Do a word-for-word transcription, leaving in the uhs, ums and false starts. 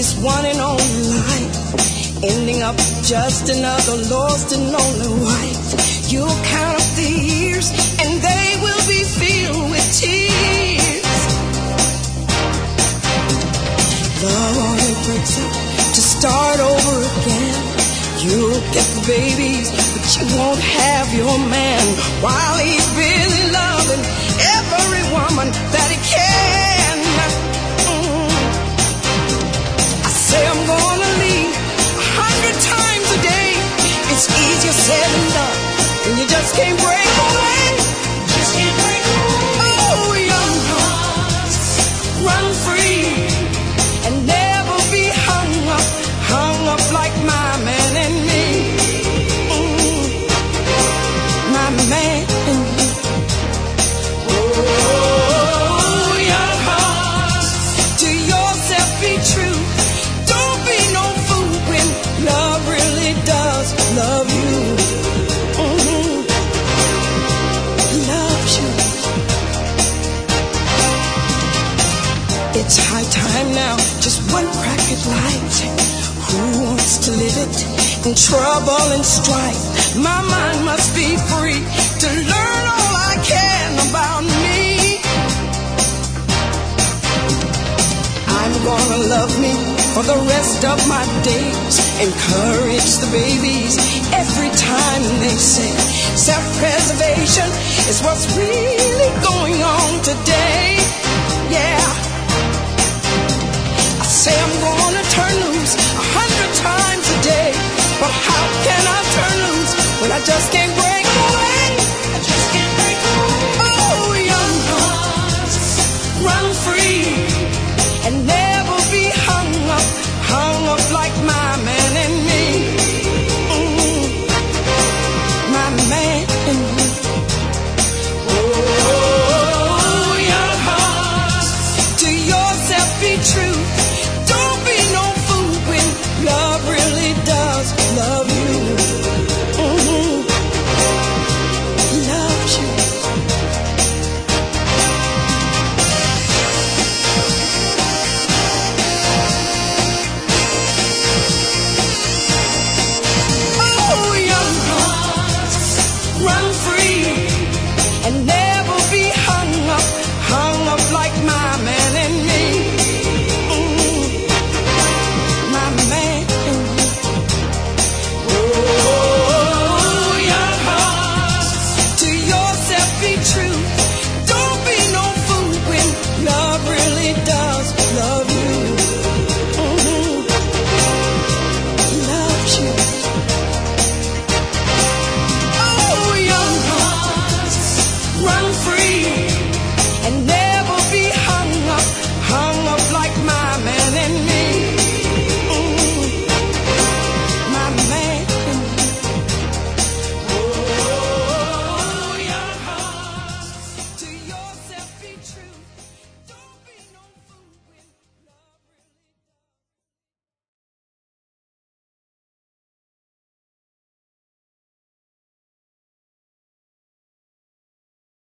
this one and only life, ending up just another lost and lonely wife. You'll count up the years and they will be filled with tears. Love only breaks up to start over again. You'll get the babies, but you won't have your man, while he's busy loving every woman that he can. Mm. I say I'm gonna leave a hundred times a day. It's easier said than done, and you just can't break away. Just can't break away. Oh, young hearts, run free and never be hung up, hung up like my man and me. Mm. My man and me. Oh, young hearts, to yourself be true. Don't be no fool when love really does love you. Mm-hmm. Loves you. It's high time now, just one crack at light. Who wants to live it in trouble and strife? My mind must be free to learn all I can about me. I'm gonna love me for the rest of my days. Encourage the babies every time they say self-preservation is what's really going on today. Yeah, I say I'm gonna turn loose a hundred times a day, but how can I turn loose when I just can't